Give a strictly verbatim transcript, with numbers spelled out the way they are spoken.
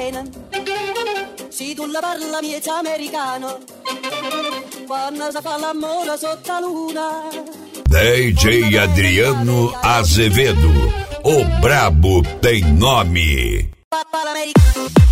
bene. Se tu la parla miezza americano, quando si fa l'amore sotto la luna. D J Adriano Azevedo, o brabo tem nome. Papa l'America.